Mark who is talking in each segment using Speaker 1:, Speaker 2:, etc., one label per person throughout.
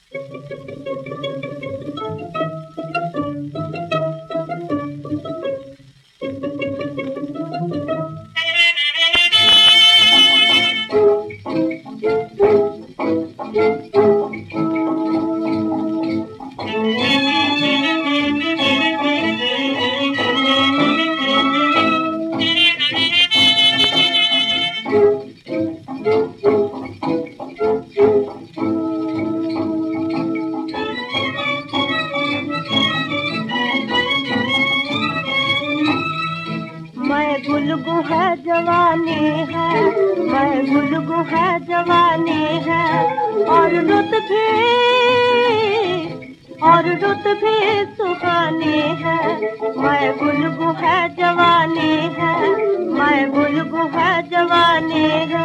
Speaker 1: गुलगु है जवानी है, मैं गुलगु है जवानी है, और रुत भी सुहानी है। मैं गुलगु है जवानी है, मैं गुलगु है जवानी है।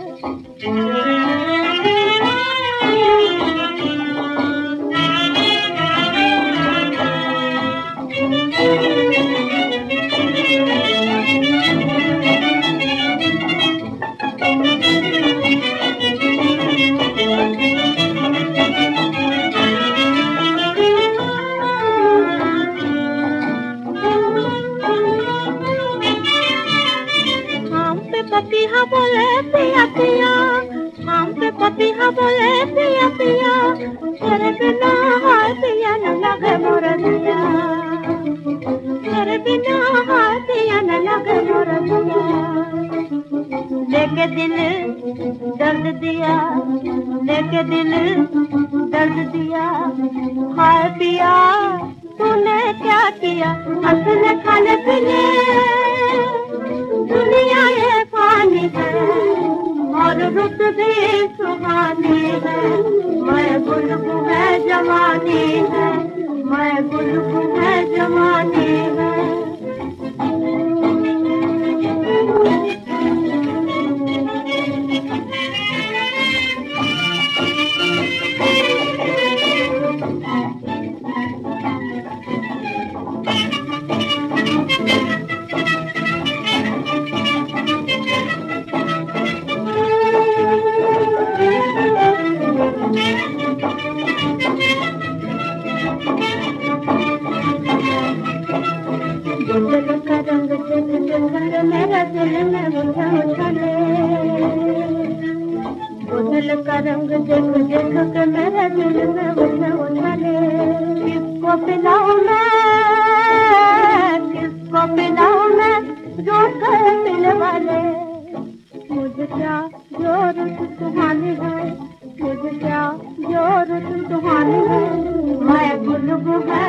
Speaker 1: पपीहा बोले पिया पिया, आम पे पपीहा बोले पिया पिया, तेरे बिना हाय पिया न लगे मोर दिया, तेरे बिना हाय पिया न लगे मोर दिया। लेके दिल दर्द दिया, लेके दिल दर्द दिया, हाय पिया तूने क्या किया। असले खाने पीने दुनिया ये पानी है, और रुत भी सुहानी है। मैं गुलगु है जवानी है, मैं गुलगु है जवानी है। बोतल का रंग देख देख मेरा दिल में उछले, बोतल का रंग देख देख के मेरा दिल में उछले। किसको पिलाऊं मैं, किसको पिलाऊं मैं, जोर कर दिल वाले। मुझे क्या जोर सुहानी है, मुझे क्या जोर सुहानी है। मैं गुलगु है